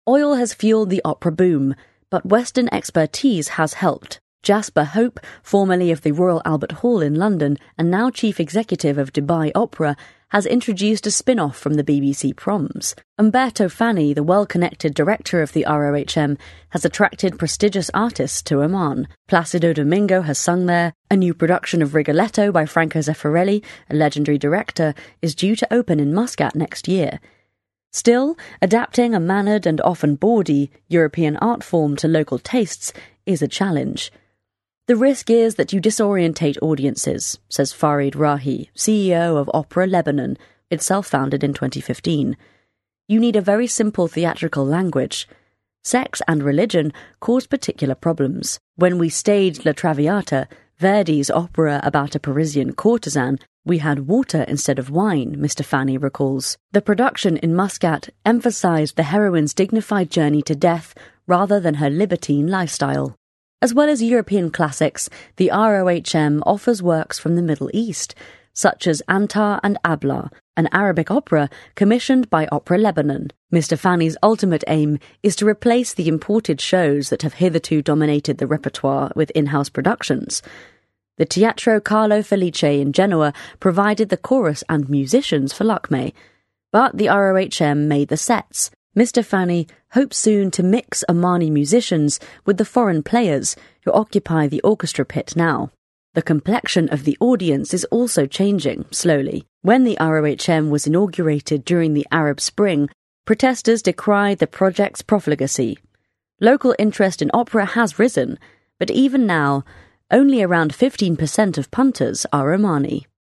Oil has fueled the opera boom, but Western expertise has helped. Jasper Hope, formerly of the Royal Albert Hall in London and now chief executive of Dubai Opera, has introduced a spin-off from the BBC Proms. Umberto Fanni, the well-connected director of the ROHM, has attracted prestigious artists to Oman. Placido Domingo has sung there. A new production of Rigoletto by Franco Zeffirelli, a legendary director, is due to open in Muscat next year. Still, adapting a mannered and often bawdy European art form to local tastes is a challenge. The risk is that you disorientate audiences, says Farid Rahi, CEO of Opera Lebanon, itself founded in 2015. You need a very simple theatrical language. Sex and religion cause particular problems. When we staged La Traviata, Verdi's opera about a Parisian courtesan, we had water instead of wine, Mr. Fanni recalls. The production in Muscat emphasised the heroine's dignified journey to death rather than her libertine lifestyle. As well as European classics, the ROHM offers works from the Middle East, such as Antar and Abla, an Arabic opera commissioned by Opera Lebanon. Mr. Fanni's ultimate aim is to replace the imported shows that have hitherto dominated the repertoire with in-house productions. The Teatro Carlo Felice in Genoa provided the chorus and musicians for Lakme, but the ROHM made the sets. Mr. Fanni hopes soon to mix Omani musicians with the foreign players who occupy the orchestra pit now. The complexion of the audience is also changing, slowly. When the ROHM was inaugurated during the Arab Spring, protesters decried the project's profligacy. Local interest in opera has risen, but even now, only around 15% of punters are Omani.